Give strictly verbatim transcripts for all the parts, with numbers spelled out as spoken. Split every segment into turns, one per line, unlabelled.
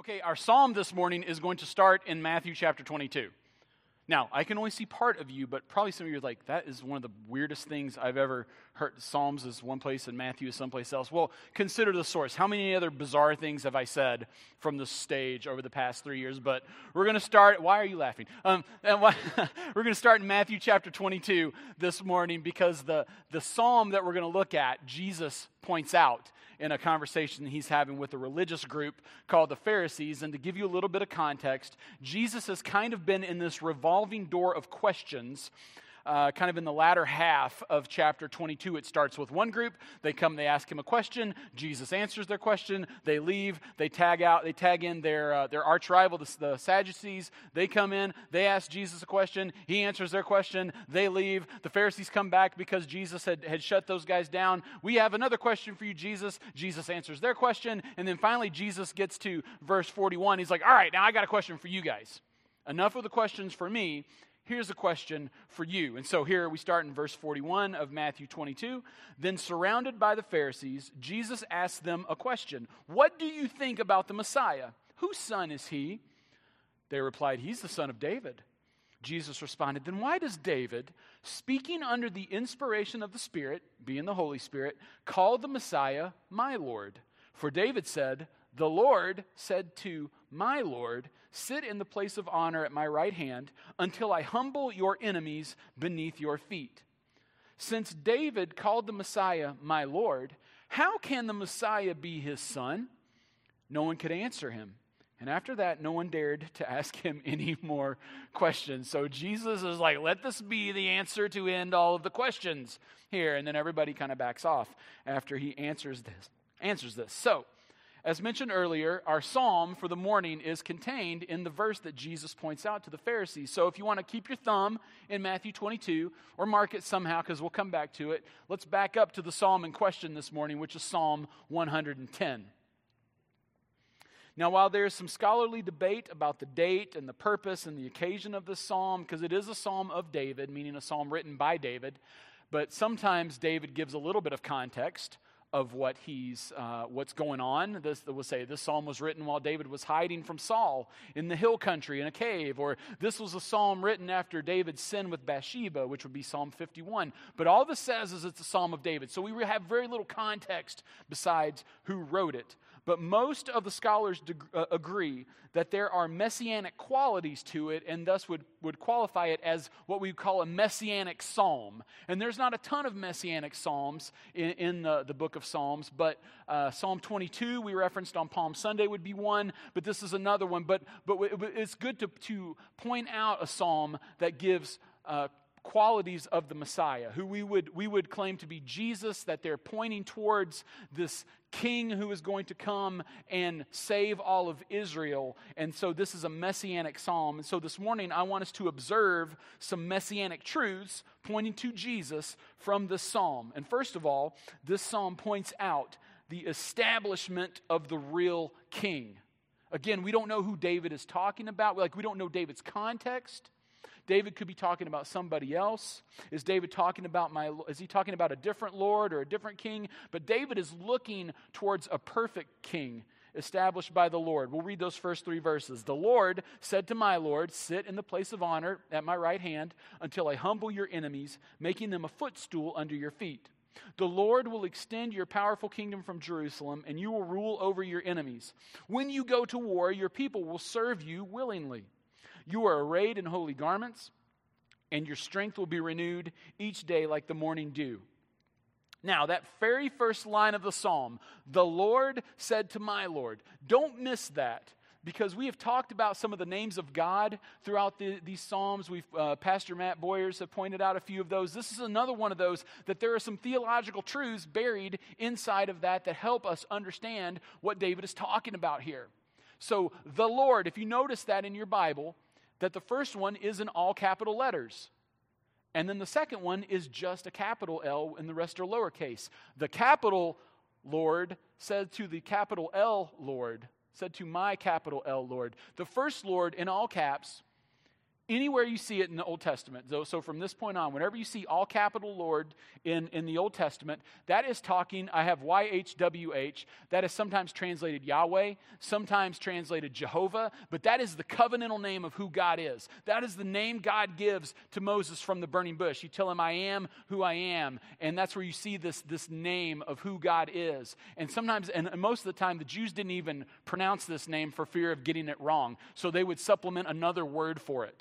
Okay, our psalm this morning is going to start in Matthew chapter twenty-two. Now, I can only see part of you, but probably some of you are like, that is one of the weirdest things I've ever heard. Psalms is one place and Matthew is someplace else. Well, consider the source. How many other bizarre things have I said from the stage over the past three years? But we're going to start, why are you laughing? Um, and why, we're going to start in Matthew chapter twenty-two this morning because the, the psalm that we're going to look at, Jesus points out in a conversation he's having with a religious group called the Pharisees. And to give you a little bit of context, Jesus has kind of been in this revolving door of questions. Uh, kind of in the latter half of chapter twenty-two, it starts with one group. They come, they ask him a question. Jesus answers their question. They leave. They tag out. They tag in their uh, their arch rival, the, the Sadducees. They come in. They ask Jesus a question. He answers their question. They leave. The Pharisees come back because Jesus had, had shut those guys down. We have another question for you, Jesus. Jesus answers their question. And then finally, Jesus gets to verse forty-one. He's like, all right, now I got a question for you guys. Enough of the questions for me. Here's a question for you. And so here we start in verse forty-one of Matthew twenty-two. Then surrounded by the Pharisees, Jesus asked them a question. What do you think about the Messiah? Whose son is he? They replied, he's the son of David. Jesus responded, then why does David, speaking under the inspiration of the Spirit, being the Holy Spirit, call the Messiah my Lord? For David said, the Lord said to my Lord, sit in the place of honor at my right hand until I humble your enemies beneath your feet. Since David called the Messiah my Lord, how can the Messiah be his son? No one could answer him. And after that, no one dared to ask him any more questions. So Jesus is like, let this be the answer to end all of the questions here. And then everybody kind of backs off after he answers this. Answers this. So, as mentioned earlier, our psalm for the morning is contained in the verse that Jesus points out to the Pharisees. So if you want to keep your thumb in Matthew twenty-two, or mark it somehow because we'll come back to it, let's back up to the psalm in question this morning, which is Psalm one hundred ten. Now, while there's some scholarly debate about the date and the purpose and the occasion of this psalm, because it is a psalm of David, meaning a psalm written by David, but sometimes David gives a little bit of context of what he's, uh, what's going on. This, we'll say this psalm was written while David was hiding from Saul in the hill country in a cave, or this was a psalm written after David's sin with Bathsheba, which would be Psalm fifty-one. But all this says is it's a psalm of David. So we have very little context besides who wrote it. But most of the scholars de- uh, agree that there are messianic qualities to it and thus would, would qualify it as what we call a messianic psalm. And there's not a ton of messianic psalms in, in the, the book of Psalms, but uh, Psalm twenty-two we referenced on Palm Sunday would be one, but this is another one. But, but it's good to, to point out a psalm that gives uh, qualities of the Messiah, who we would we would claim to be Jesus, that they're pointing towards this king who is going to come and save all of Israel. And so this is a messianic psalm. And so this morning I want us to observe some messianic truths pointing to Jesus from this psalm. And first of all, this psalm points out the establishment of the real king. Again, we don't know who David is talking about. Like, we don't know David's context. David could be talking about somebody else. Is David talking about my, is he talking about a different Lord or a different king? But David is looking towards a perfect king established by the Lord. We'll read those first three verses. The Lord said to my Lord, sit in the place of honor at my right hand until I humble your enemies, making them a footstool under your feet. The Lord will extend your powerful kingdom from Jerusalem, and you will rule over your enemies. When you go to war, your people will serve you willingly. You are arrayed in holy garments, and your strength will be renewed each day like the morning dew. Now, that very first line of the psalm, the Lord said to my Lord, don't miss that, because we have talked about some of the names of God throughout the, these psalms. We've uh, Pastor Matt Boyers have pointed out a few of those. This is another one of those, that there are some theological truths buried inside of that that help us understand what David is talking about here. So, the Lord, if you notice that in your Bible, that the first one is in all capital letters. And then the second one is just a capital L and the rest are lowercase. The capital Lord said to the capital L Lord, said to my capital L Lord. The first Lord in all caps Anywhere you see it in the Old Testament, so, so from this point on, whenever you see all capital Lord in, in the Old Testament, that is talking, I have Y H W H, that is sometimes translated Yahweh, sometimes translated Jehovah, but that is the covenantal name of who God is. That is the name God gives to Moses from the burning bush. You tell him, I am who I am, and that's where you see this, this name of who God is. And sometimes, and most of the time, the Jews didn't even pronounce this name for fear of getting it wrong, so they would supplement another word for it.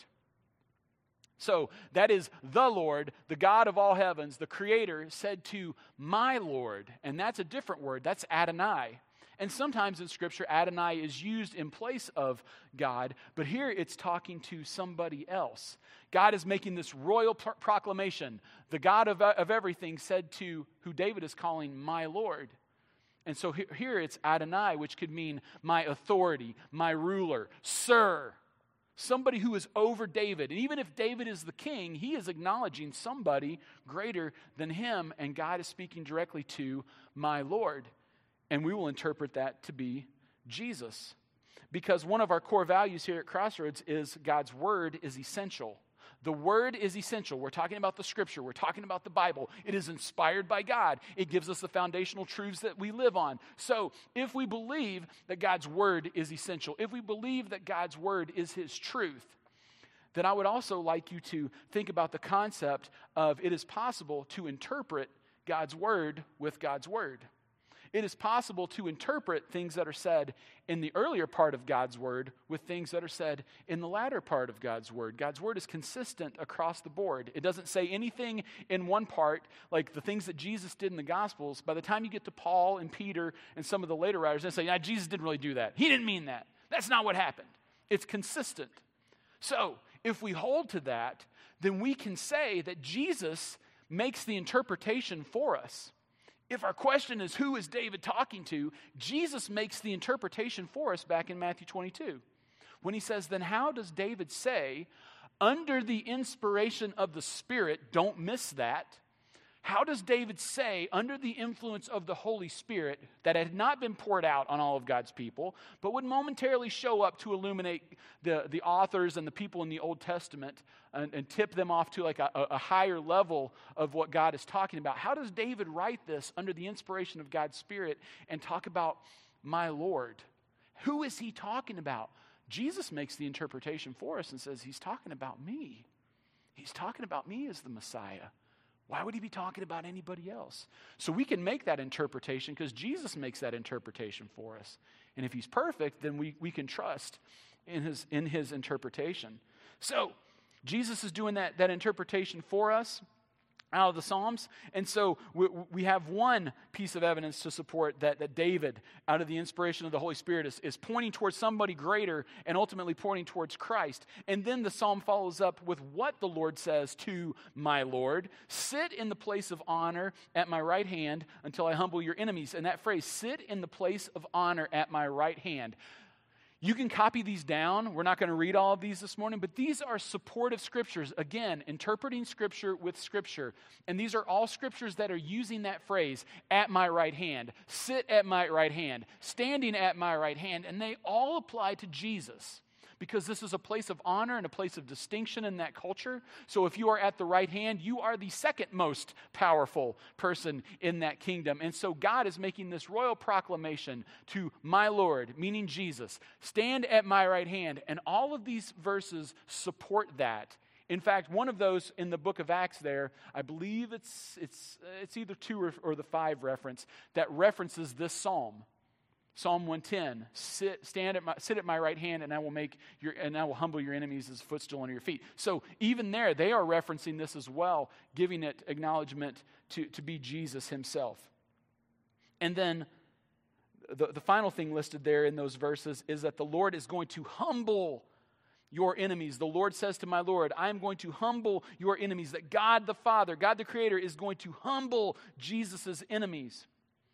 So that is the Lord, the God of all heavens, the Creator, said to my Lord. And that's a different word. That's Adonai. And sometimes in Scripture, Adonai is used in place of God. But here it's talking to somebody else. God is making this royal pro- proclamation. The God of, of everything said to who David is calling my Lord. And so here, here it's Adonai, which could mean my authority, my ruler, sir. Somebody who is over David. And even if David is the king, he is acknowledging somebody greater than him, and God is speaking directly to my Lord. And we will interpret that to be Jesus. Because one of our core values here at Crossroads is God's word is essential. The word is essential. We're talking about the Scripture. We're talking about the Bible. It is inspired by God. It gives us the foundational truths that we live on. So if we believe that God's word is essential, if we believe that God's word is his truth, then I would also like you to think about the concept of it is possible to interpret God's word with God's word. It is possible to interpret things that are said in the earlier part of God's word with things that are said in the latter part of God's word. God's word is consistent across the board. It doesn't say anything in one part, like the things that Jesus did in the Gospels. By the time you get to Paul and Peter and some of the later writers, they say, yeah, Jesus didn't really do that. He didn't mean that. That's not what happened. It's consistent. So if we hold to that, then we can say that Jesus makes the interpretation for us. If our question is, who is David talking to? Jesus makes the interpretation for us back in Matthew twenty-two. When he says, then how does David say, under the inspiration of the Spirit, don't miss that. How does David say, under the influence of the Holy Spirit, that had not been poured out on all of God's people, but would momentarily show up to illuminate the, the authors and the people in the Old Testament and, and tip them off to like a, a higher level of what God is talking about? How does David write this under the inspiration of God's Spirit and talk about my Lord? Who is he talking about? Jesus makes the interpretation for us and says, he's talking about me. He's talking about me as the Messiah. Why would he be talking about anybody else? So we can make that interpretation because Jesus makes that interpretation for us. And if he's perfect, then we, we can trust in his, in his interpretation. So Jesus is doing that, that interpretation for us out of the Psalms. And so we, we have one piece of evidence to support that, that David, out of the inspiration of the Holy Spirit, is, is pointing towards somebody greater and ultimately pointing towards Christ. And then the psalm follows up with what the Lord says to my Lord. Sit in the place of honor at my right hand until I humble your enemies. And that phrase, sit in the place of honor at my right hand. You can copy these down. We're not going to read all of these this morning, but these are supportive scriptures. Again, interpreting scripture with scripture. And these are all scriptures that are using that phrase, at my right hand, sit at my right hand, standing at my right hand. And they all apply to Jesus because this is a place of honor and a place of distinction in that culture. So if you are at the right hand, you are the second most powerful person in that kingdom. And so God is making this royal proclamation to my Lord, meaning Jesus, stand at my right hand. And all of these verses support that. In fact, one of those in the book of Acts there, I believe it's it's it's either two or, or the five reference that references this psalm. Psalm one ten, sit, stand at my, sit at my right hand, and I will make your, and I will humble your enemies as a footstool under your feet. So even there, they are referencing this as well, giving it acknowledgement to, to be Jesus himself. And then the, the final thing listed there in those verses is that the Lord is going to humble your enemies. The Lord says to my Lord, I am going to humble your enemies. That God the Father, God the Creator, is going to humble Jesus' enemies.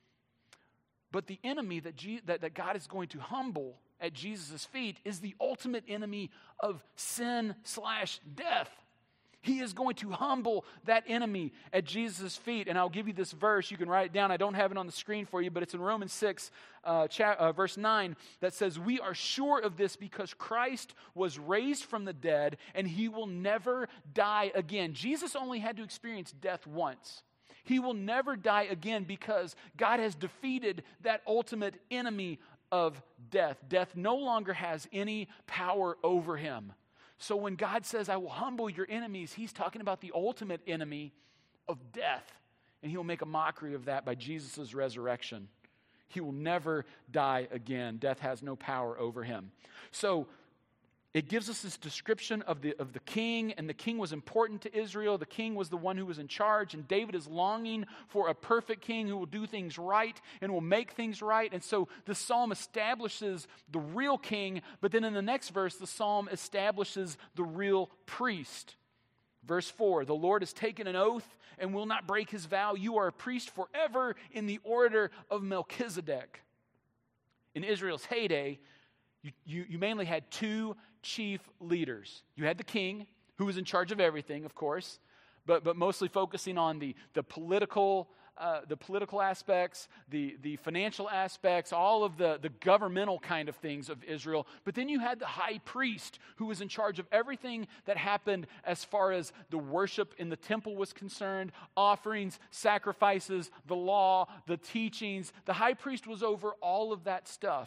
But the enemy that, G- that, that God is going to humble at Jesus' feet is the ultimate enemy of sin slash death. He is going to humble that enemy at Jesus' feet. And I'll give you this verse. You can write it down. I don't have it on the screen for you, but it's in Romans six, uh, cha- uh, verse nine, that says, "We are sure of this because Christ was raised from the dead, and he will never die again." Jesus only had to experience death once. He will never die again because God has defeated that ultimate enemy of death. Death no longer has any power over him. So when God says, "I will humble your enemies," he's talking about the ultimate enemy of death. And he'll make a mockery of that by Jesus' resurrection. He will never die again. Death has no power over him. So it gives us this description of the, of the king, and the king was important to Israel. The king was the one who was in charge, and David is longing for a perfect king who will do things right and will make things right. And so the psalm establishes the real king, but then in the next verse, the psalm establishes the real priest. Verse four, "The Lord has taken an oath and will not break his vow. You are a priest forever in the order of Melchizedek." In Israel's heyday, You, you, you mainly had two chief leaders. You had the king, who was in charge of everything, of course, but, but mostly focusing on the, the political uh, the political aspects, the, the financial aspects, all of the, the governmental kind of things of Israel. But then you had the high priest, who was in charge of everything that happened as far as the worship in the temple was concerned, offerings, sacrifices, the law, the teachings. The high priest was over all of that stuff.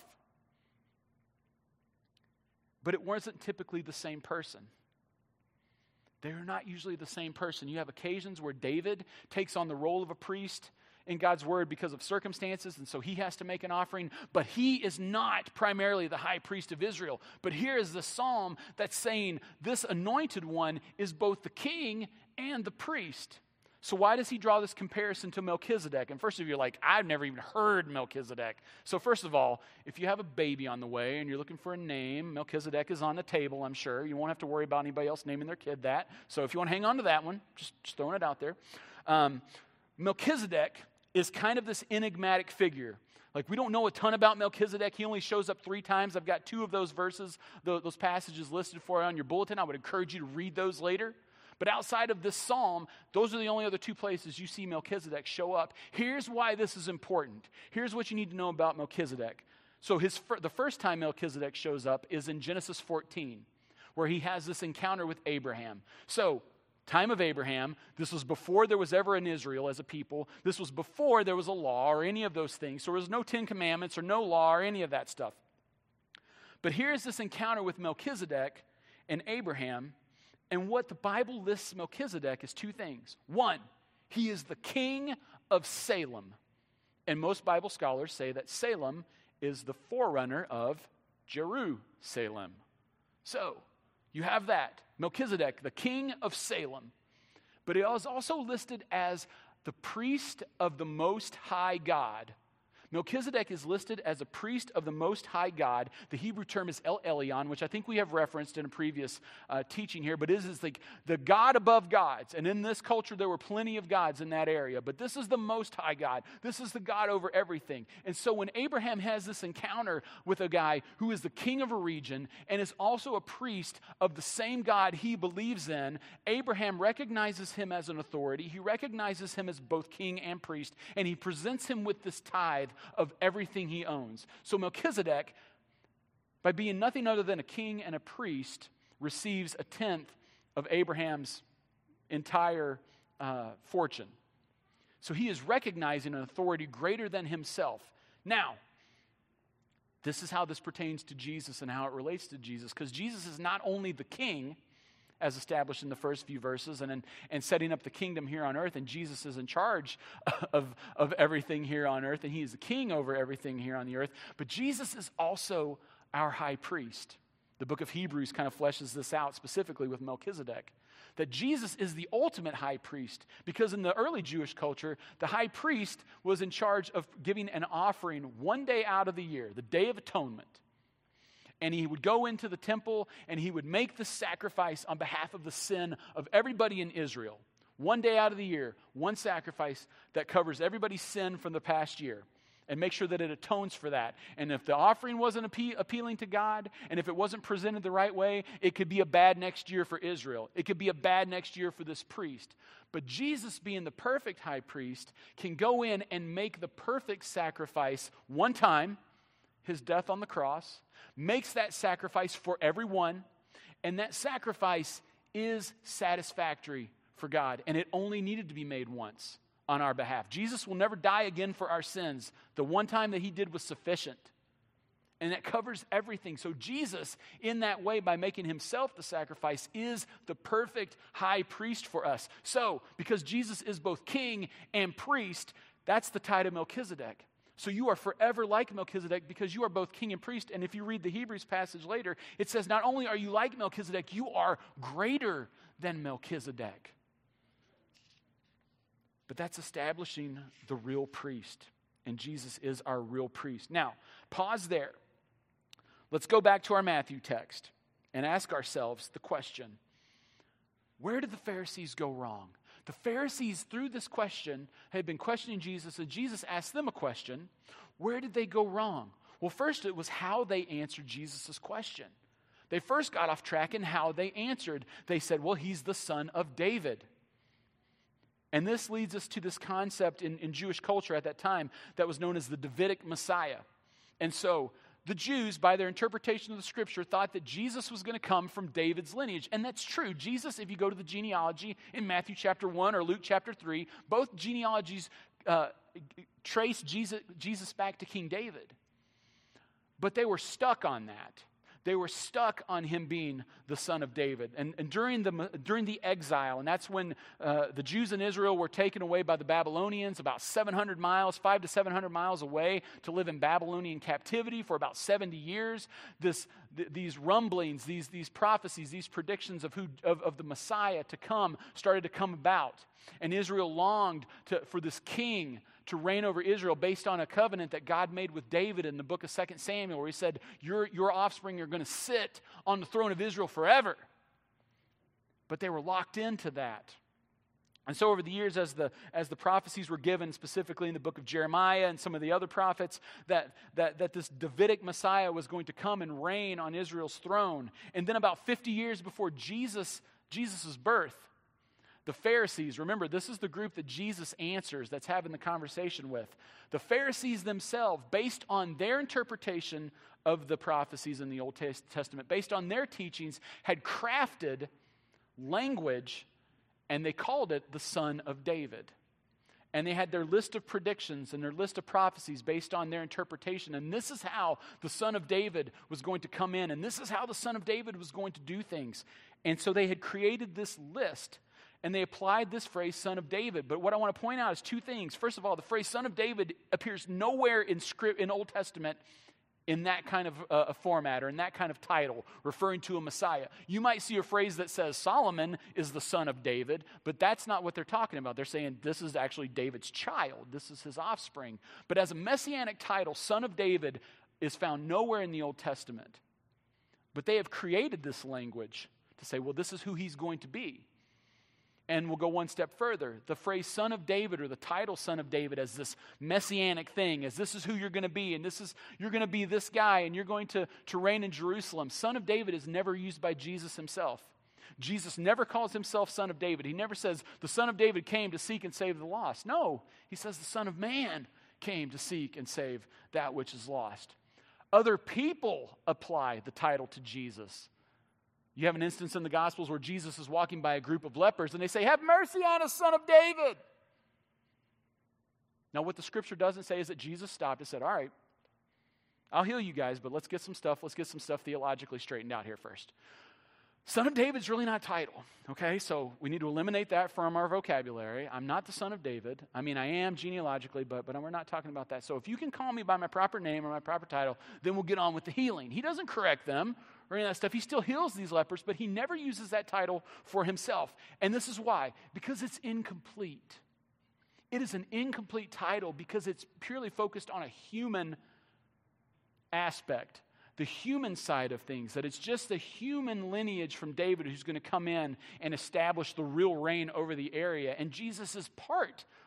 But it wasn't typically the same person. They're not usually the same person. You have occasions where David takes on the role of a priest in God's word because of circumstances, and so he has to make an offering, but he is not primarily the high priest of Israel. But here is the psalm that's saying this anointed one is both the king and the priest. So why does he draw this comparison to Melchizedek? And first of you, you're like, I've never even heard Melchizedek. So first of all, if you have a baby on the way and you're looking for a name, Melchizedek is on the table, I'm sure. You won't have to worry about anybody else naming their kid that. So if you want to hang on to that one, just, just throwing it out there. Um, Melchizedek is kind of this enigmatic figure. Like, we don't know a ton about Melchizedek. He only shows up three times. I've got two of those verses, those passages listed for you on your bulletin. I would encourage you to read those later. But outside of this psalm, those are the only other two places you see Melchizedek show up. Here's why this is important. Here's what you need to know about Melchizedek. So his the first time Melchizedek shows up is in Genesis fourteen, where he has this encounter with Abraham. So, time of Abraham, this was before there was ever an Israel as a people. This was before there was a law or any of those things. So there was no Ten Commandments or no law or any of that stuff. But here's this encounter with Melchizedek and Abraham. And what the Bible lists Melchizedek is two things. One, he is the king of Salem. And most Bible scholars say that Salem is the forerunner of Jerusalem. So, you have that. Melchizedek, the king of Salem. But he is also listed as the priest of the Most High God. Melchizedek is listed as a priest of the Most High God. The Hebrew term is El Elyon, which I think we have referenced in a previous uh, teaching here, but it is like the God above gods. And in this culture, there were plenty of gods in that area, but this is the Most High God. This is the God over everything. And so when Abraham has this encounter with a guy who is the king of a region and is also a priest of the same God he believes in, Abraham recognizes him as an authority. He recognizes him as both king and priest, and he presents him with this tithe of everything he owns. So Melchizedek, by being nothing other than a king and a priest, receives a tenth of Abraham's entire uh, fortune. So he is recognizing an authority greater than himself. Now, this is how this pertains to Jesus and how it relates to Jesus, because Jesus is not only the king, as established in the first few verses, and, and setting up the kingdom here on earth, and Jesus is in charge of, of everything here on earth, and he is the king over everything here on the earth, but Jesus is also our high priest. The book of Hebrews kind of fleshes this out specifically with Melchizedek, that Jesus is the ultimate high priest, because in the early Jewish culture, the high priest was in charge of giving an offering one day out of the year, the Day of Atonement. And he would go into the temple and he would make the sacrifice on behalf of the sin of everybody in Israel. One day out of the year, one sacrifice that covers everybody's sin from the past year. and make sure that it atones for that. And if the offering wasn't appe- appealing to God, and if it wasn't presented the right way, it could be a bad next year for Israel. It could be a bad next year for this priest. But Jesus, being the perfect high priest, can go in and make the perfect sacrifice one time, his death on the cross, makes that sacrifice for everyone, and that sacrifice is satisfactory for God, and it only needed to be made once on our behalf. Jesus will never die again for our sins. The one time that he did was sufficient. And that covers everything. So Jesus, in that way, by making himself the sacrifice, is the perfect high priest for us. So, because Jesus is both king and priest, that's the tie to Melchizedek. So you are forever like Melchizedek because you are both king and priest. And if you read the Hebrews passage later, it says not only are you like Melchizedek, you are greater than Melchizedek. But that's establishing the real priest. And Jesus is our real priest. Now, pause there. Let's go back to our Matthew text and ask ourselves the question, where did the Pharisees go wrong? The Pharisees, through this question, had been questioning Jesus, and Jesus asked them a question. Where did they go wrong? Well, first it was how they answered Jesus' question. They first got off track in how they answered. They said, well, he's the son of David. And this leads us to this concept in, in Jewish culture at that time that was known as the Davidic Messiah. And so the Jews, by their interpretation of the scripture, thought that Jesus was going to come from David's lineage. And that's true. Jesus, if you go to the genealogy in Matthew chapter one or Luke chapter three, both genealogies uh, trace Jesus, Jesus back to King David. But they were stuck on that. They were stuck on him being the son of David. And, and during the during the exile, and that's when uh, the Jews in Israel were taken away by the Babylonians about seven hundred miles, five to seven hundred miles away to live in Babylonian captivity for about seventy years. This th- these rumblings, these these prophecies, these predictions of who of, of the Messiah to come started to come about. And Israel longed to, for this king to reign over Israel based on a covenant that God made with David in the book of Second Samuel, where he said, your, your offspring are going to sit on the throne of Israel forever. But they were locked into that. And so over the years, as the as the prophecies were given, specifically in the book of Jeremiah and some of the other prophets, that, that, that this Davidic Messiah was going to come and reign on Israel's throne. And then about fifty years before Jesus Jesus' birth, the Pharisees, remember, this is the group that Jesus answers, that's having the conversation with. The Pharisees themselves, based on their interpretation of the prophecies in the Old Testament, based on their teachings, had crafted language, and they called it the Son of David. And they had their list of predictions and their list of prophecies based on their interpretation. And this is how the Son of David was going to come in. And this is how the Son of David was going to do things. And so they had created this list. And they applied this phrase, Son of David. But what I want to point out is two things. First of all, the phrase Son of David appears nowhere in script in Old Testament in that kind of uh, a format or in that kind of title, referring to a Messiah. You might see a phrase that says Solomon is the son of David, but that's not what they're talking about. They're saying this is actually David's child. This is his offspring. But as a messianic title, Son of David is found nowhere in the Old Testament. But they have created this language to say, well, this is who he's going to be. And we'll go one step further. The phrase Son of David, or the title Son of David, as this messianic thing, as this is who you're going to be, and this is you're going to be this guy, and you're going to, to reign in Jerusalem. Son of David is never used by Jesus himself. Jesus never calls himself Son of David. He never says the Son of David came to seek and save the lost. No, he says the Son of Man came to seek and save that which is lost. Other people apply the title to Jesus. You have an instance in the Gospels where Jesus is walking by a group of lepers and they say, have mercy on us, Son of David. Now, what the scripture doesn't say is that Jesus stopped and said, all right, I'll heal you guys, but let's get some stuff, let's get some stuff theologically straightened out here first. Son of David's really not a title, okay? So we need to eliminate that from our vocabulary. I'm not the son of David. I mean, I am genealogically, but, but we're not talking about that. So if you can call me by my proper name or my proper title, then we'll get on with the healing. He doesn't correct them or any of that stuff. He still heals these lepers, but he never uses that title for himself. And this is why. Because it's incomplete. It is an incomplete title because it's purely focused on a human aspect. The human side of things, that it's just the human lineage from David who's going to come in and establish the real reign over the area. And Jesus is part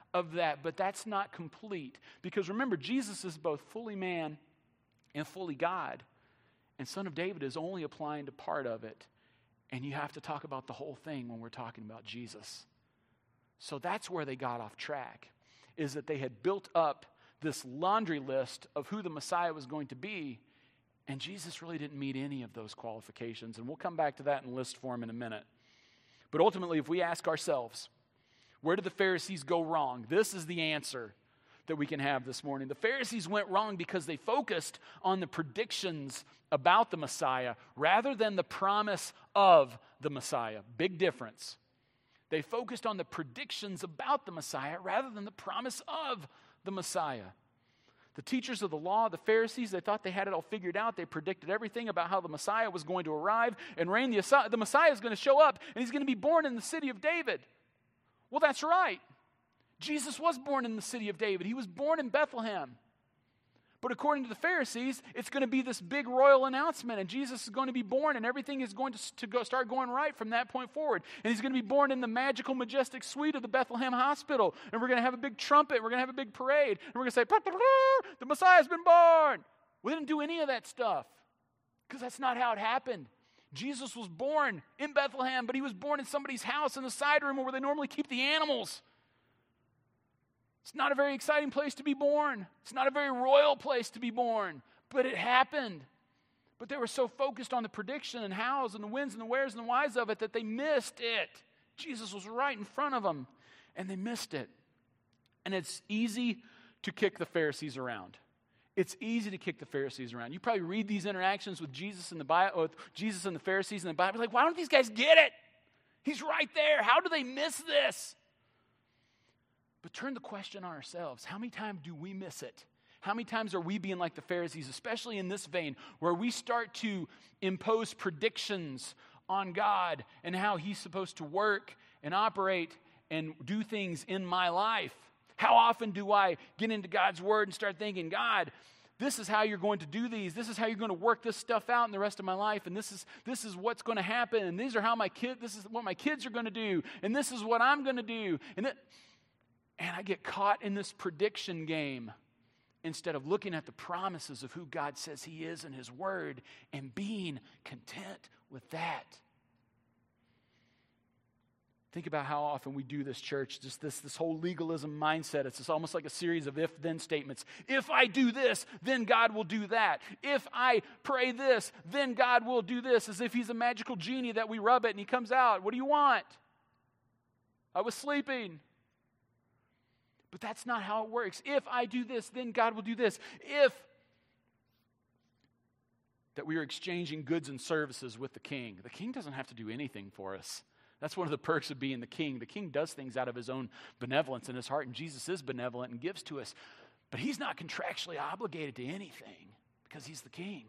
of that, but that's not complete. Because remember, Jesus is both fully man and fully God. And Son of David is only applying to part of it. And you have to talk about the whole thing when we're talking about Jesus. So that's where they got off track, is that they had built up this laundry list of who the Messiah was going to be, and Jesus really didn't meet any of those qualifications. And we'll come back to that in list form in a minute. But ultimately, if we ask ourselves, where did the Pharisees go wrong? This is the answer that we can have this morning. The Pharisees went wrong because they focused on the predictions about the Messiah rather than the promise of the Messiah. Big difference. They focused on the predictions about the Messiah rather than the promise of the Messiah. The teachers of the law, the Pharisees, they thought they had it all figured out. They predicted everything about how the Messiah was going to arrive and reign. The, the Messiah is going to show up, and he's going to be born in the city of David. Well, that's right. Jesus was born in the city of David. He was born in Bethlehem. But according to the Pharisees, it's going to be this big royal announcement, and Jesus is going to be born, and everything is going to, to go, start going right from that point forward. And he's going to be born in the magical, majestic suite of the Bethlehem Hospital, and we're going to have a big trumpet, we're going to have a big parade, and we're going to say, the Messiah's been born. We didn't do any of that stuff, because that's not how it happened. Jesus was born in Bethlehem, but he was born in somebody's house in the side room where they normally keep the animals. It's not a very exciting place to be born. It's not a very royal place to be born, but it happened. But they were so focused on the prediction and hows and the whens and the wheres and the whys of it that they missed it. Jesus was right in front of them, and they missed it. And it's easy to kick the Pharisees around. It's easy to kick the Pharisees around. You probably read these interactions with Jesus and the Bible, with Jesus and the Pharisees in the Bible, like, why don't these guys get it? He's right there. How do they miss this? But turn the question on ourselves. How many times do we miss it? How many times are we being like the Pharisees, especially in this vein, where we start to impose predictions on God and how he's supposed to work and operate and do things in my life? How often do I get into God's word and start thinking, God, this is how you're going to do these. This is how you're going to work this stuff out in the rest of my life. And this is this is what's going to happen. And these are how my kid, this is what my kids are going to do. And this is what I'm going to do. And that, And I get caught in this prediction game instead of looking at the promises of who God says he is in his word and being content with that. Think about how often we do this, church, just this, this whole legalism mindset. It's just almost like a series of if-then statements. If I do this, then God will do that. If I pray this, then God will do this, as if he's a magical genie that we rub it and he comes out. What do you want? I was sleeping. But that's not how it works. If I do this, then God will do this. If that we are exchanging goods and services with the king. The king doesn't have to do anything for us. That's one of the perks of being the king. The king does things out of his own benevolence in his heart, and Jesus is benevolent and gives to us. But he's not contractually obligated to anything because he's the king.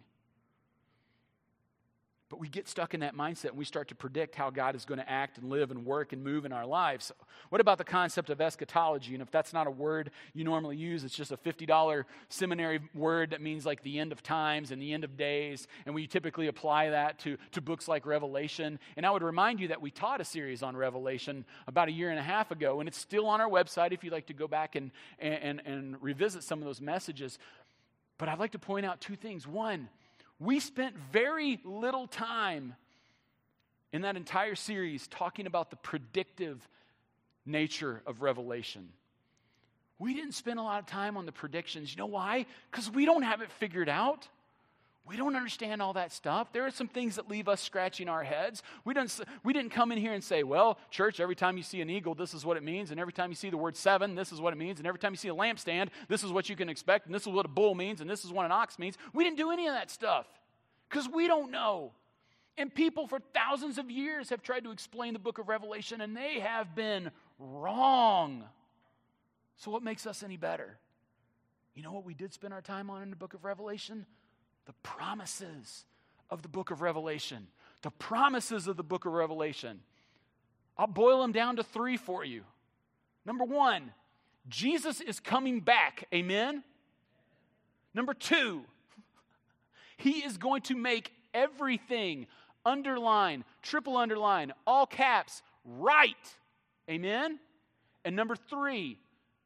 But we get stuck in that mindset and we start to predict how God is going to act and live and work and move in our lives. What about the concept of eschatology? And if that's not a word you normally use, it's just a fifty dollars seminary word that means like the end of times and the end of days. And we typically apply that to, to books like Revelation. And I would remind you that we taught a series on Revelation about a year and a half ago. And it's still on our website if you'd like to go back and, and, and revisit some of those messages. But I'd like to point out two things. One, we spent very little time in that entire series talking about the predictive nature of Revelation. We didn't spend a lot of time on the predictions. You know why? Because we don't have it figured out. We don't understand all that stuff. There are some things that leave us scratching our heads. We didn't, we didn't come in here and say, well, church, every time you see an eagle, this is what it means. And every time you see the word seven, this is what it means. And every time you see a lampstand, this is what you can expect. And this is what a bull means. And this is what an ox means. We didn't do any of that stuff because we don't know. And people for thousands of years have tried to explain the book of Revelation, and they have been wrong. So what makes us any better? You know what we did spend our time on in the book of Revelation? The promises of the book of Revelation. The promises of the book of Revelation. I'll boil them down to three for you. Number one, Jesus is coming back. Amen? Number two, he is going to make everything, underline, triple underline, all caps, right. Amen? And number three,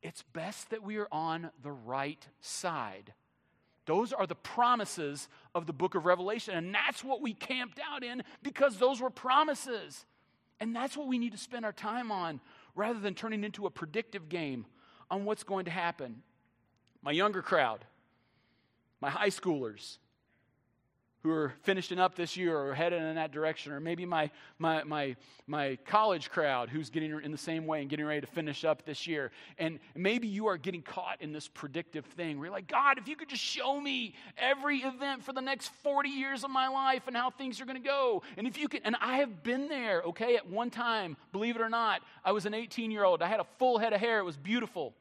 it's best that we are on the right side. Those are the promises of the book of Revelation, and that's what we camped out in because those were promises. And that's what we need to spend our time on rather than turning into a predictive game on what's going to happen. My younger crowd, my high schoolers who are finishing up this year or headed in that direction, or maybe my my my my college crowd who's getting in the same way and getting ready to finish up this year. And maybe you are getting caught in this predictive thing where you're like, God, if you could just show me every event for the next forty years of my life and how things are going to go. And if you could, and I have been there, okay, at one time, believe it or not, I was an eighteen-year-old. I had a full head of hair. It was beautiful.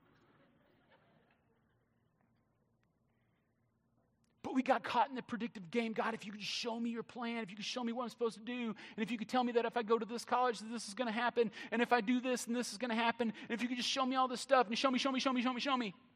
But we got caught in the predictive game. God, if you could just show me your plan, if you could show me what I'm supposed to do, and if you could tell me that if I go to this college, that this is going to happen, and if I do this, and this is going to happen, and if you could just show me all this stuff, and you show me, show me, show me, show me, show me.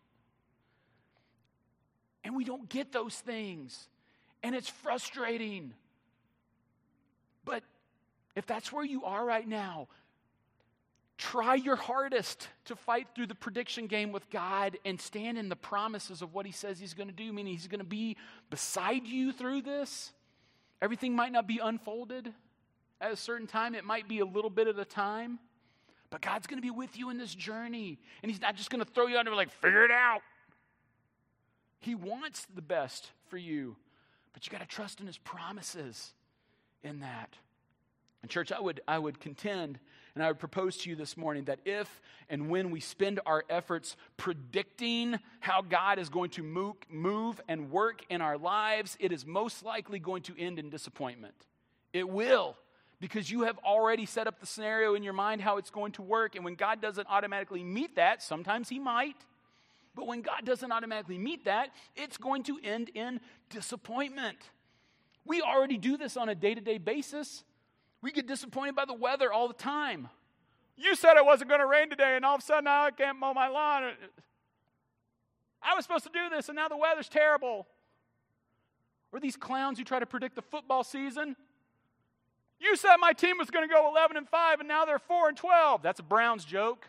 And we don't get those things, and it's frustrating. But if that's where you are right now, try your hardest to fight through the prediction game with God and stand in the promises of what he says he's going to do, meaning he's going to be beside you through this. Everything might not be unfolded at a certain time. It might be a little bit at a time. But God's going to be with you in this journey. And he's not just going to throw you out and be like, figure it out. He wants the best for you. But you got to trust in his promises in that. And church, I would I would contend and I would propose to you this morning that if and when we spend our efforts predicting how God is going to move, move and work in our lives, it is most likely going to end in disappointment. It will, because you have already set up the scenario in your mind how it's going to work. And when God doesn't automatically meet that, sometimes he might, but when God doesn't automatically meet that, it's going to end in disappointment. We already do this on a day-to-day basis. We get disappointed by the weather all the time. You said it wasn't going to rain today, and all of a sudden now I can't mow my lawn. I was supposed to do this, and now the weather's terrible. Or these clowns who try to predict the football season. You said my team was going to go eleven and five, and now they're four and twelve. That's a Browns joke.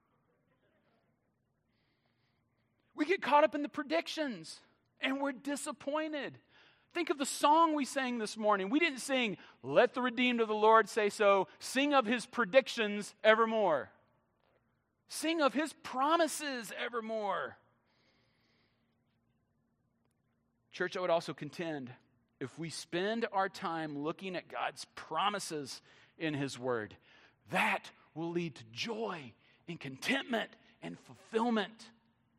We get caught up in the predictions, and we're disappointed. Think of the song we sang this morning. We didn't sing, let the redeemed of the Lord say so. Sing of his predictions evermore. Sing of his promises evermore. Church, I would also contend, if we spend our time looking at God's promises in his word, that will lead to joy and contentment and fulfillment.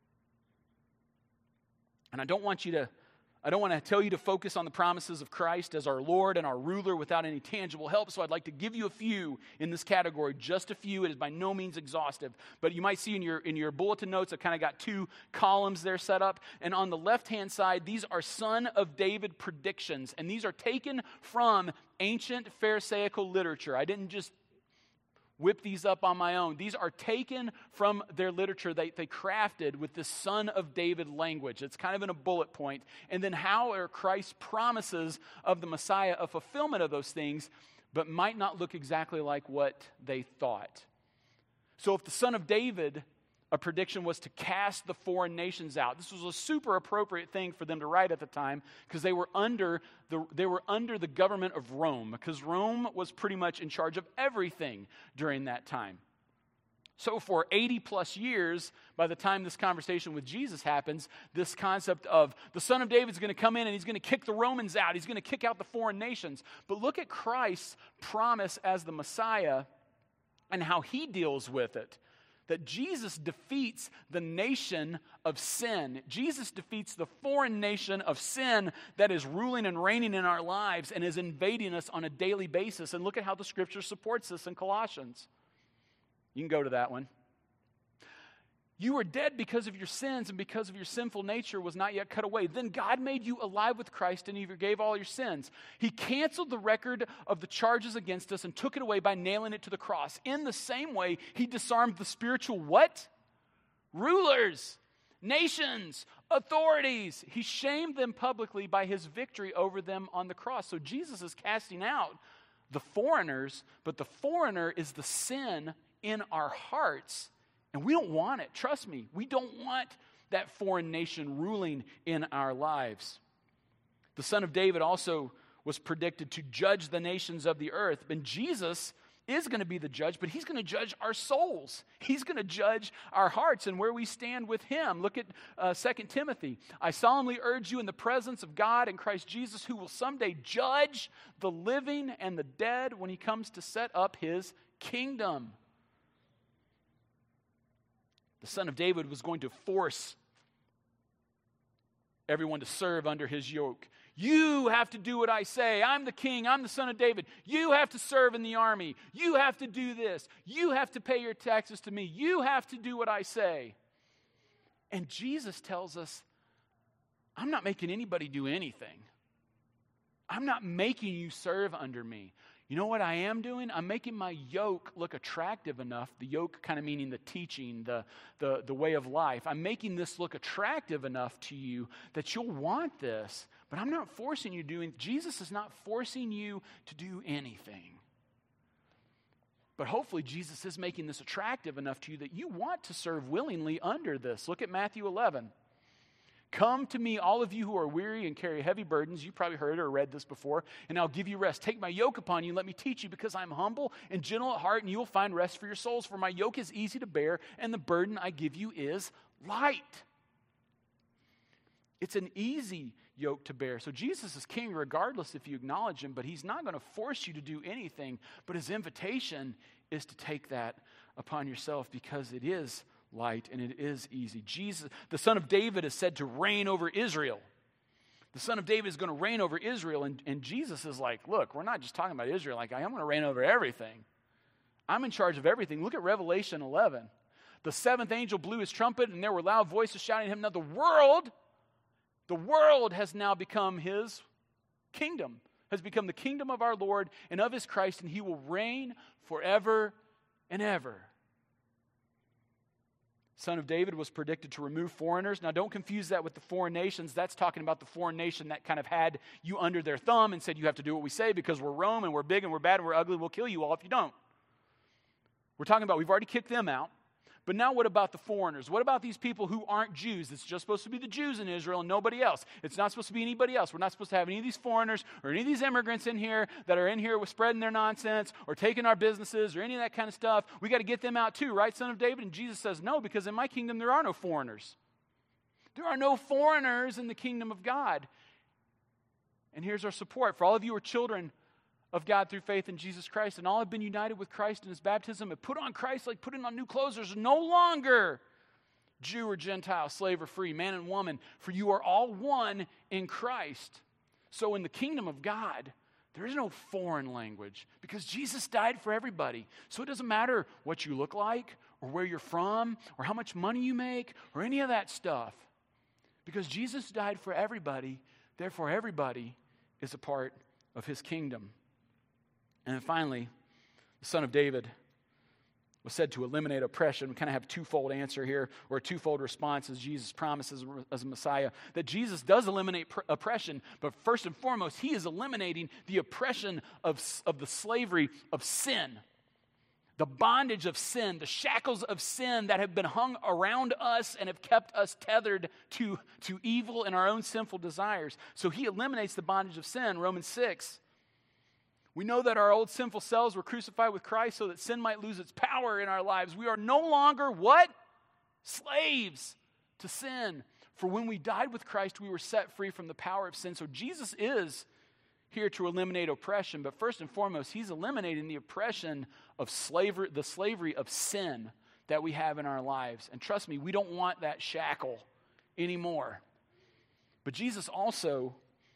And I don't want you to I don't want to tell you to focus on the promises of Christ as our Lord and our ruler without any tangible help, so I'd like to give you a few in this category, just a few. It is by no means exhaustive, but you might see in your in your bulletin notes, I've kind of got two columns there set up, and on the left-hand side, these are Son of David predictions, and these are taken from ancient Pharisaical literature. I didn't just whip these up on my own. These are taken from their literature that they crafted with the Son of David language. It's kind of in a bullet point. And then how are Christ's promises of the Messiah a fulfillment of those things, but might not look exactly like what they thought. So if the Son of David, a prediction was to cast the foreign nations out. This was a super appropriate thing for them to write at the time because they were under the they were under the government of Rome, because Rome was pretty much in charge of everything during that time. So for eighty plus years, by the time this conversation with Jesus happens, this concept of the Son of David is going to come in and he's going to kick the Romans out. He's going to kick out the foreign nations. But look at Christ's promise as the Messiah and how he deals with it. That Jesus defeats the nation of sin. Jesus defeats the foreign nation of sin that is ruling and reigning in our lives and is invading us on a daily basis. And look at how the Scripture supports this in Colossians. You can go to that one. You were dead because of your sins, and because of your sinful nature was not yet cut away. Then God made you alive with Christ, and he forgave all your sins. He canceled the record of the charges against us and took it away by nailing it to the cross. In the same way, he disarmed the spiritual what? Rulers, nations, authorities. He shamed them publicly by his victory over them on the cross. So Jesus is casting out the foreigners, but the foreigner is the sin in our hearts And we don't want it. Trust me, we don't want that foreign nation ruling in our lives. The Son of David also was predicted to judge the nations of the earth. And Jesus is going to be the judge, but he's going to judge our souls. He's going to judge our hearts and where we stand with him. Look at uh, Second Timothy. I solemnly urge you in the presence of God and Christ Jesus, who will someday judge the living and the dead when he comes to set up his kingdom. The Son of David was going to force everyone to serve under his yoke. You have to do what I say. I'm the king. I'm the Son of David. You have to serve in the army. You have to do this. You have to pay your taxes to me. You have to do what I say. And Jesus tells us, I'm not making anybody do anything. I'm not making you serve under me. You know what I am doing? I'm making my yoke look attractive enough, the yoke kind of meaning the teaching, the, the, the way of life. I'm making this look attractive enough to you that you'll want this. But I'm not forcing you to do it. Jesus is not forcing you to do anything. But hopefully Jesus is making this attractive enough to you that you want to serve willingly under this. Look at Matthew eleven. Come to me, all of you who are weary and carry heavy burdens. You probably heard or read this before. And I'll give you rest. Take my yoke upon you and let me teach you, because I'm humble and gentle at heart, and you will find rest for your souls. For my yoke is easy to bear, and the burden I give you is light. It's an easy yoke to bear. So Jesus is king regardless if you acknowledge him, but he's not going to force you to do anything. But his invitation is to take that upon yourself, because it is light and it is easy. Jesus, the Son of David, is said to reign over Israel. The Son of David is going to reign over Israel, and, and Jesus is like, look, we're not just talking about Israel. Like, I'm going to reign over everything. I'm in charge of everything. Look at Revelation eleven. The seventh angel blew his trumpet, and there were loud voices shouting at him. Now the world, the world has now become his kingdom, has become the kingdom of our Lord and of his Christ, and he will reign forever and ever. Son of David was predicted to remove foreigners. Now, don't confuse that with the foreign nations. That's talking about the foreign nation that kind of had you under their thumb and said, you have to do what we say because we're Rome and we're big and we're bad and we're ugly. We'll kill you all if you don't. We're talking about, we've already kicked them out. But now what about the foreigners? What about these people who aren't Jews? It's just supposed to be the Jews in Israel and nobody else. It's not supposed to be anybody else. We're not supposed to have any of these foreigners or any of these immigrants in here that are in here with spreading their nonsense or taking our businesses or any of that kind of stuff. We got to get them out too, right, Son of David? And Jesus says, no, because in my kingdom there are no foreigners. There are no foreigners in the kingdom of God. And here's our support. For all of you who are children of God through faith in Jesus Christ, and all have been united with Christ in his baptism, and put on Christ like putting on new clothes. There's no longer Jew or Gentile, slave or free, man and woman, for you are all one in Christ. So in the kingdom of God, there is no foreign language, because Jesus died for everybody. So it doesn't matter what you look like, or where you're from, or how much money you make, or any of that stuff. Because Jesus died for everybody, therefore everybody is a part of his kingdom. And then finally, the Son of David was said to eliminate oppression. We kind of have a twofold answer here, or a twofold response, as Jesus promises as a Messiah, that Jesus does eliminate pr- oppression, but first and foremost, he is eliminating the oppression of, of the slavery of sin, the bondage of sin, the shackles of sin that have been hung around us and have kept us tethered to, to evil and our own sinful desires. So he eliminates the bondage of sin. Romans six. We know that our old sinful selves were crucified with Christ so that sin might lose its power in our lives. We are no longer what? Slaves to sin. For when we died with Christ, we were set free from the power of sin. So Jesus is here to eliminate oppression, but first and foremost, he's eliminating the oppression of slavery, the slavery of sin that we have in our lives. And trust me, we don't want that shackle anymore. But Jesus also,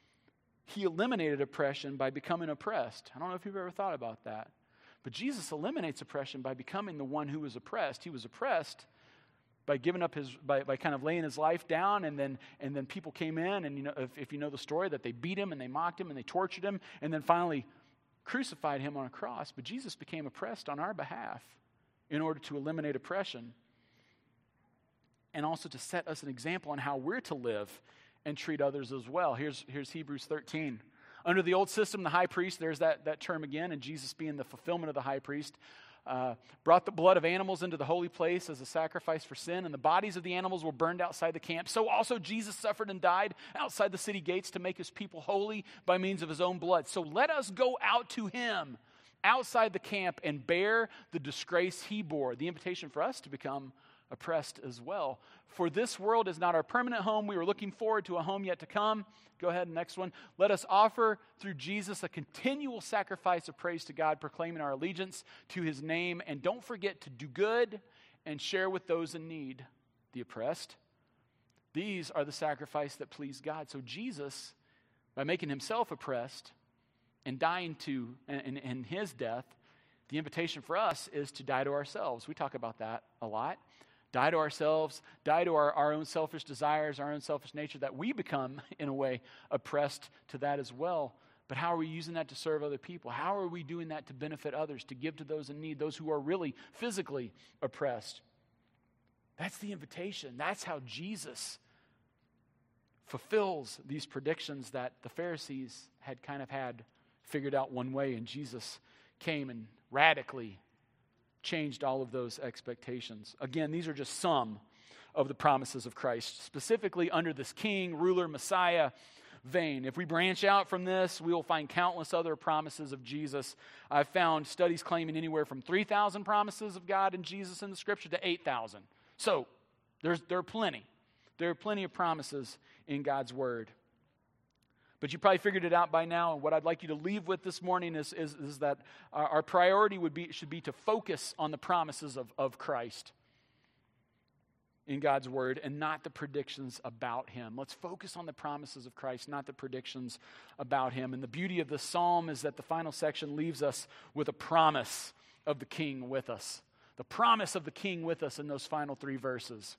he eliminated oppression by becoming oppressed. I don't know if you've ever thought about that. But Jesus eliminates oppression by becoming the one who was oppressed. He was oppressed by giving up his, by, by kind of laying his life down, and then and then people came in, and you know, if, if you know the story, that they beat him and they mocked him and they tortured him, and then finally crucified him on a cross. But Jesus became oppressed on our behalf in order to eliminate oppression, and also to set us an example on how we're to live and treat others as well. Here's, here's Hebrews thirteen. Under the old system, the high priest, there's that, that term again, and Jesus being the fulfillment of the high priest, uh, brought the blood of animals into the holy place as a sacrifice for sin, and the bodies of the animals were burned outside the camp. So also Jesus suffered and died outside the city gates to make his people holy by means of his own blood. So let us go out to him outside the camp and bear the disgrace he bore. The invitation for us to become oppressed as well. For this world is not our permanent home. We are looking forward to a home yet to come. Go ahead, next one. Let us offer through Jesus a continual sacrifice of praise to God, proclaiming our allegiance to his name. And don't forget to do good and share with those in need, the oppressed. These are the sacrifice that please God. So Jesus, by making himself oppressed and dying to, in, in his death, the invitation for us is to die to ourselves. We talk about that a lot. Die to ourselves, die to our, our own selfish desires, our own selfish nature, that we become, in a way, oppressed to that as well. But how are we using that to serve other people? How are we doing that to benefit others, to give to those in need, those who are really physically oppressed? That's the invitation. That's how Jesus fulfills these predictions that the Pharisees had kind of had figured out one way, and Jesus came and radically changed all of those expectations. Again, these are just some of the promises of Christ, specifically under this king, ruler, Messiah vein. If we branch out from this, we will find countless other promises of Jesus. I've found studies claiming anywhere from three thousand promises of God and Jesus in the Scripture to eight thousand. So, there's, there are plenty. There are plenty of promises in God's Word. But you probably figured it out by now, and what I'd like you to leave with this morning is, is, is that our, our priority would be should be to focus on the promises of, of Christ in God's Word and not the predictions about him. Let's focus on the promises of Christ, not the predictions about him. And the beauty of this psalm is that the final section leaves us with a promise of the King with us. The promise of the King with us in those final three verses,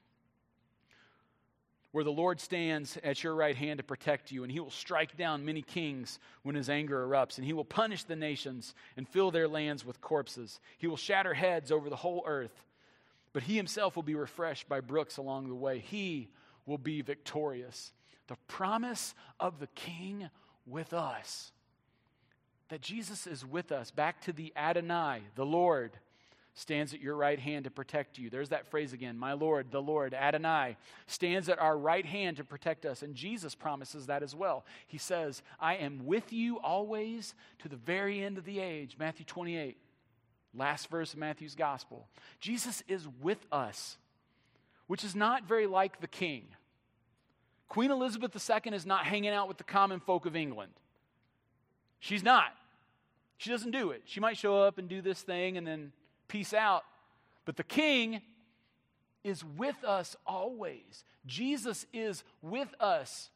where the Lord stands at your right hand to protect you, and he will strike down many kings when his anger erupts, and he will punish the nations and fill their lands with corpses. He will shatter heads over the whole earth, but he himself will be refreshed by brooks along the way. He will be victorious. The promise of the King with us, that Jesus is with us, back to the Adonai, the Lord, stands at your right hand to protect you. There's that phrase again. My Lord, the Lord, Adonai, stands at our right hand to protect us. And Jesus promises that as well. He says, I am with you always to the very end of the age. Matthew twenty-eight, last verse of Matthew's gospel. Jesus is with us, which is not very like the king. Queen Elizabeth the Second is not hanging out with the common folk of England. She's not. She doesn't do it. She might show up and do this thing and then peace out. But the King is with us always. Jesus is with us.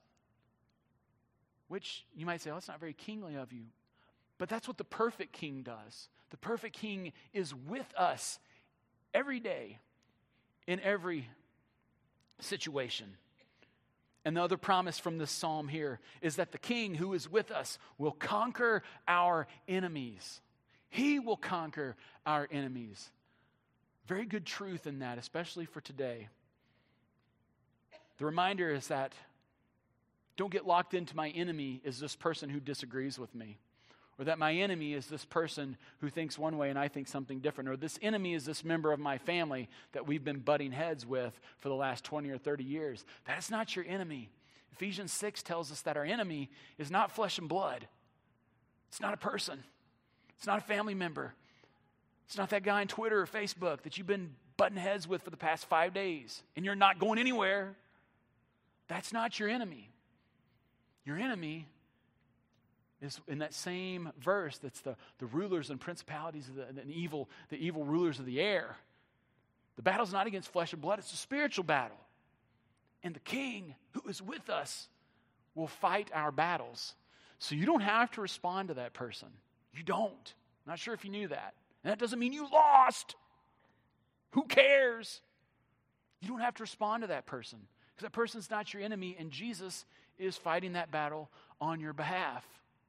Which you might say, oh, that's not very kingly of you. But that's what the perfect King does. The perfect King is with us every day, in every situation. And the other promise from this psalm here is that the King who is with us will conquer our enemies. He will conquer our enemies. Very good truth in that, especially for today. The reminder is that don't get locked into my enemy is this person who disagrees with me. Or that my enemy is this person who thinks one way and I think something different. Or this enemy is this member of my family that we've been butting heads with for the last twenty or thirty years. That's not your enemy. Ephesians six tells us that our enemy is not flesh and blood. It's not a person. It's not a family member. It's not that guy on Twitter or Facebook that you've been butting heads with for the past five days and you're not going anywhere. That's not your enemy. Your enemy is in that same verse that's the, the rulers and principalities of the, and evil, the evil rulers of the air. The battle's not against flesh and blood, it's a spiritual battle. And the King who is with us will fight our battles. So you don't have to respond to that person. You don't. I'm not sure if you knew that. And that doesn't mean you lost. Who cares? You don't have to respond to that person because that person's not your enemy and Jesus is fighting that battle on your behalf.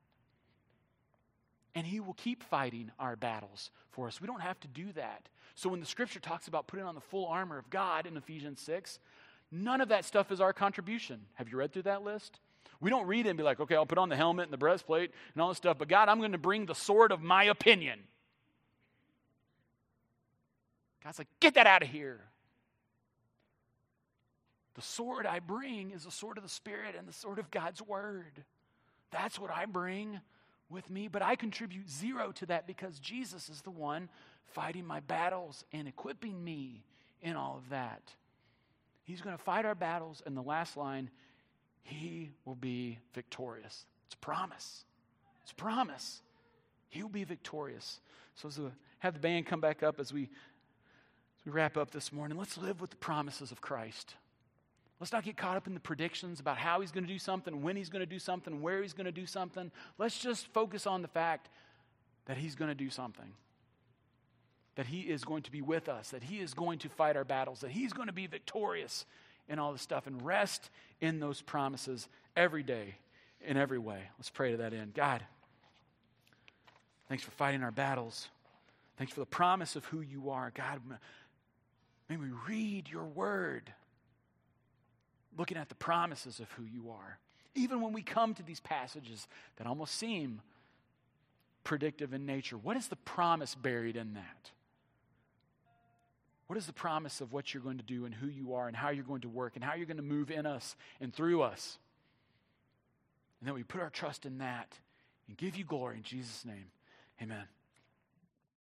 And he will keep fighting our battles for us. We don't have to do that. So when the Scripture talks about putting on the full armor of God in Ephesians six, none of that stuff is our contribution. Have you read through that list? We don't read it and be like, okay, I'll put on the helmet and the breastplate and all this stuff, but God, I'm going to bring the sword of my opinion. God's like, get that out of here. The sword I bring is the sword of the Spirit and the sword of God's word. That's what I bring with me, but I contribute zero to that because Jesus is the one fighting my battles and equipping me in all of that. He's going to fight our battles, and the last line, he will be victorious. It's a promise. It's a promise. He will be victorious. So as we have the band come back up as we, as we wrap up this morning, let's live with the promises of Christ. Let's not get caught up in the predictions about how he's going to do something, when he's going to do something, where he's going to do something. Let's just focus on the fact that he's going to do something. That he is going to be with us, that he is going to fight our battles, that he's going to be victorious in all this stuff, and rest in those promises every day, in every way. Let's pray to that end. God, thanks for fighting our battles. Thanks for the promise of who you are. God, may we read your word, looking at the promises of who you are. Even when we come to these passages that almost seem predictive in nature, what is the promise buried in that? What is the promise of what you're going to do and who you are and how you're going to work and how you're going to move in us and through us? And then we put our trust in that and give you glory in Jesus' name. Amen.